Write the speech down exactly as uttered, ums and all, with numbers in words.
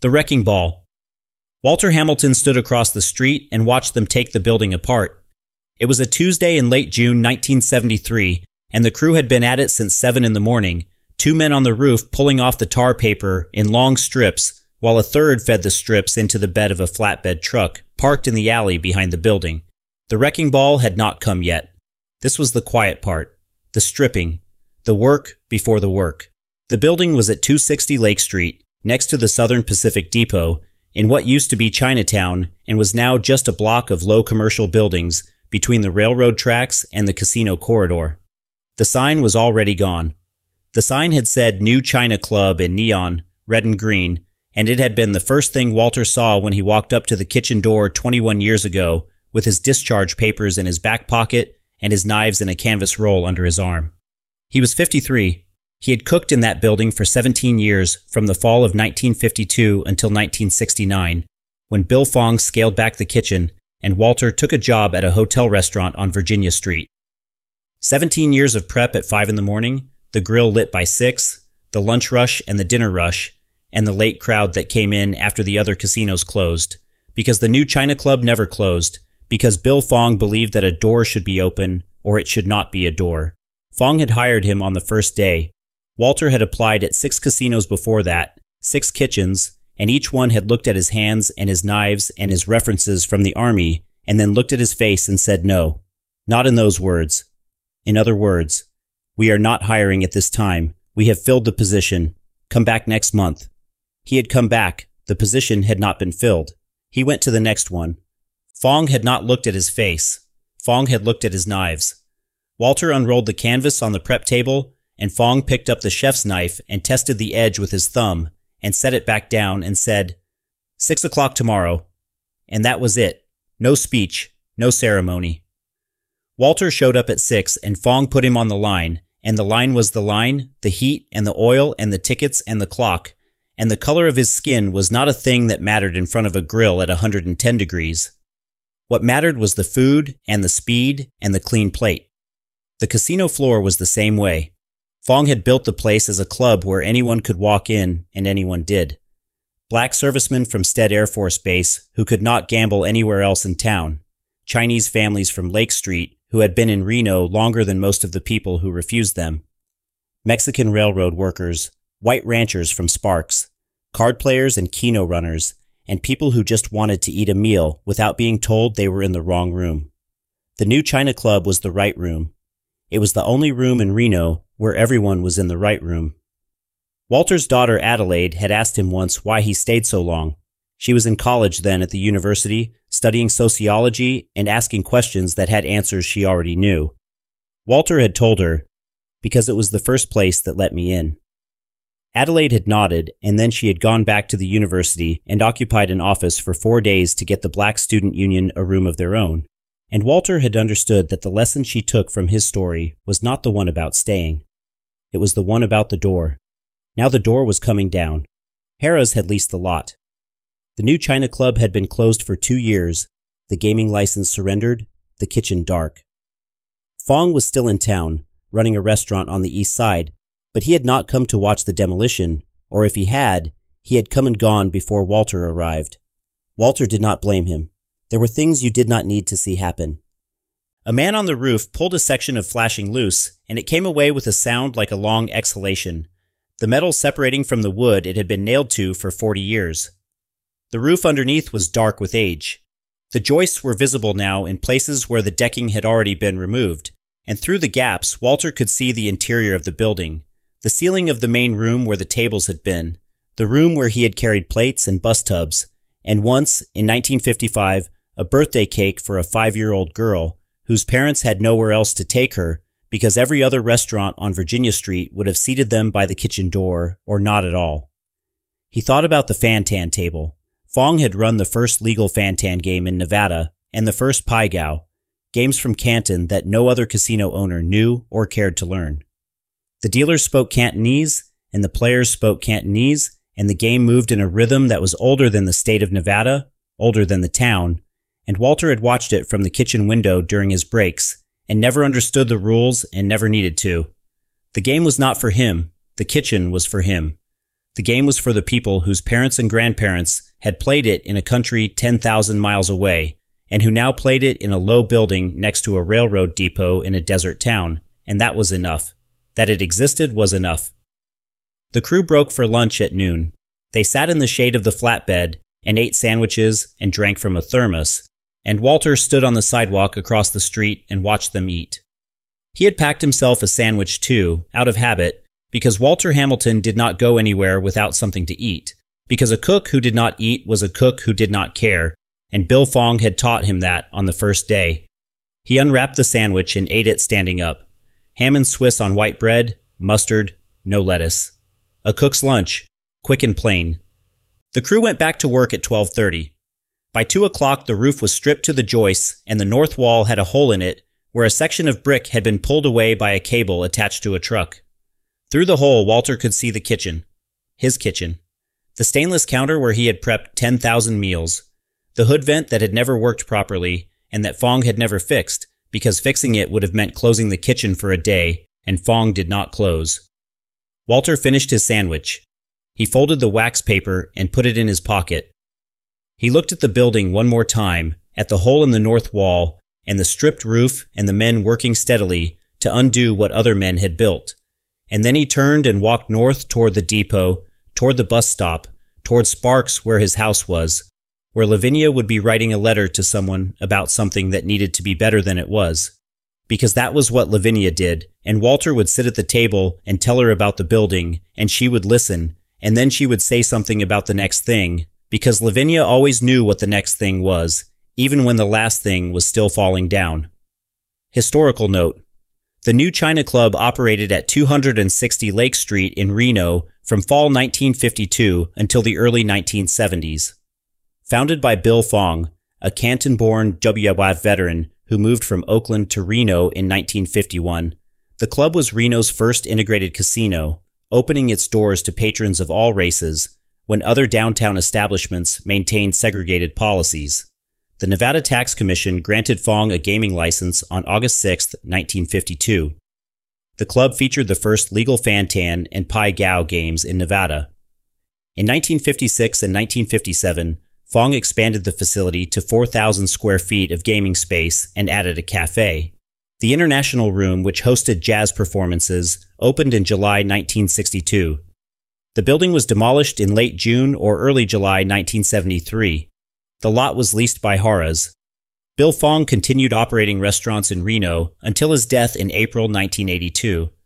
The Wrecking Ball. Walter Hamilton stood across the street and watched them take the building apart. It was a Tuesday in late June nineteen seventy-three, and the crew had been at it since seven in the morning, two men on the roof pulling off the tar paper in long strips, while a third fed the strips into the bed of a flatbed truck parked in the alley behind the building. The wrecking ball had not come yet. This was the quiet part, the stripping, the work before the work. The building was at two sixty Lake Street, next to the Southern Pacific Depot, in what used to be Chinatown and was now just a block of low commercial buildings between the railroad tracks and the casino corridor. The sign was already gone. The sign had said New China Club in neon, red and green, and it had been the first thing Walter saw when he walked up to the kitchen door twenty-one years ago with his discharge papers in his back pocket and his knives in a canvas roll under his arm. He was fifty-three. He had cooked in that building for seventeen years, from the fall of nineteen fifty-two until nineteen sixty-nine, when Bill Fong scaled back the kitchen and Walter took a job at a hotel restaurant on Virginia Street. Seventeen years of prep at five in the morning, the grill lit by six, the lunch rush and the dinner rush, and the late crowd that came in after the other casinos closed, because the New China Club never closed, because Bill Fong believed that a door should be open or it should not be a door. Fong had hired him on the first day. Walter had applied at six casinos before that, six kitchens, and each one had looked at his hands and his knives and his references from the army, and then looked at his face and said no. Not in those words. In other words, we are not hiring at this time. We have filled the position. Come back next month. He had come back. The position had not been filled. He went to the next one. Fong had not looked at his face. Fong had looked at his knives. Walter unrolled the canvas on the prep table, and Fong picked up the chef's knife and tested the edge with his thumb and set it back down and said, Six o'clock tomorrow. And that was it. No speech, no ceremony. Walter showed up at six and Fong put him on the line, and the line was the line, the heat and the oil and the tickets and the clock, and the color of his skin was not a thing that mattered in front of a grill at one hundred ten degrees. What mattered was the food and the speed and the clean plate. The casino floor was the same way. Fong had built the place as a club where anyone could walk in, and anyone did. Black servicemen from Stead Air Force Base who could not gamble anywhere else in town. Chinese families from Lake Street who had been in Reno longer than most of the people who refused them. Mexican railroad workers, white ranchers from Sparks, card players and keno runners, and people who just wanted to eat a meal without being told they were in the wrong room. The New China Club was the right room. It was the only room in Reno where everyone was in the right room. Walter's daughter Adelaide had asked him once why he stayed so long. She was in college then at the university, studying sociology and asking questions that had answers she already knew. Walter had told her, because it was the first place that let me in. Adelaide had nodded, and then she had gone back to the university and occupied an office for four days to get the Black Student Union a room of their own. And Walter had understood that the lesson she took from his story was not the one about staying. It was the one about the door. Now the door was coming down. Harrah's had leased the lot. The New China Club had been closed for two years, the gaming license surrendered, the kitchen dark. Fong was still in town, running a restaurant on the east side, but he had not come to watch the demolition, or if he had, he had come and gone before Walter arrived. Walter did not blame him. There were things you did not need to see happen. A man on the roof pulled a section of flashing loose, and it came away with a sound like a long exhalation, the metal separating from the wood it had been nailed to for forty years. The roof underneath was dark with age. The joists were visible now in places where the decking had already been removed, and through the gaps Walter could see the interior of the building, the ceiling of the main room where the tables had been, the room where he had carried plates and bus tubs, and once, in nineteen fifty-five, a birthday cake for a five-year-old girl whose parents had nowhere else to take her because every other restaurant on Virginia Street would have seated them by the kitchen door or not at all. He thought about the Fantan table. Fong had run the first legal Fantan game in Nevada and the first Pai Gow, games from Canton that no other casino owner knew or cared to learn. The dealers spoke Cantonese and the players spoke Cantonese, and the game moved in a rhythm that was older than the state of Nevada, older than the town, and Walter had watched it from the kitchen window during his breaks and never understood the rules and never needed to. The game was not for him. The kitchen was for him. The game was for the people whose parents and grandparents had played it in a country ten thousand miles away, and who now played it in a low building next to a railroad depot in a desert town, and that was enough. That it existed was enough. The crew broke for lunch at noon. They sat in the shade of the flatbed and ate sandwiches and drank from a thermos, and Walter stood on the sidewalk across the street and watched them eat. He had packed himself a sandwich too, out of habit, because Walter Hamilton did not go anywhere without something to eat, because a cook who did not eat was a cook who did not care, and Bill Fong had taught him that on the first day. He unwrapped the sandwich and ate it standing up. Ham and Swiss on white bread, mustard, no lettuce. A cook's lunch, quick and plain. The crew went back to work at twelve thirty. By two o'clock, the roof was stripped to the joists, and the north wall had a hole in it where a section of brick had been pulled away by a cable attached to a truck. Through the hole, Walter could see the kitchen. His kitchen. The stainless counter where he had prepped ten thousand meals. The hood vent that had never worked properly, and that Fong had never fixed, because fixing it would have meant closing the kitchen for a day, and Fong did not close. Walter finished his sandwich. He folded the wax paper and put it in his pocket. He looked at the building one more time, at the hole in the north wall, and the stripped roof and the men working steadily to undo what other men had built. And then he turned and walked north toward the depot, toward the bus stop, toward Sparks where his house was, where Lavinia would be writing a letter to someone about something that needed to be better than it was. Because that was what Lavinia did, and Walter would sit at the table and tell her about the building, and she would listen, and then she would say something about the next thing, because Lavinia always knew what the next thing was, even when the last thing was still falling down. Historical note. The new China Club operated at two hundred sixty Lake Street in Reno from fall nineteen fifty-two until the early nineteen seventies. Founded by Bill Fong, a Canton-born W W F veteran who moved from Oakland to Reno in nineteen fifty-one, the club was Reno's first integrated casino, opening its doors to patrons of all races when other downtown establishments maintained segregated policies. The Nevada Tax Commission granted Fong a gaming license on August sixth, nineteen fifty-two. The club featured the first legal Fan-Tan and Pai Gow games in Nevada. In nineteen fifty-six and nineteen fifty-seven, Fong expanded the facility to four thousand square feet of gaming space and added a cafe. The International Room, which hosted jazz performances, opened in July nineteen sixty-two. The building was demolished in late June or early July nineteen seventy-three. The lot was leased by Harrah's. Bill Fong continued operating restaurants in Reno until his death in April nineteen eighty-two.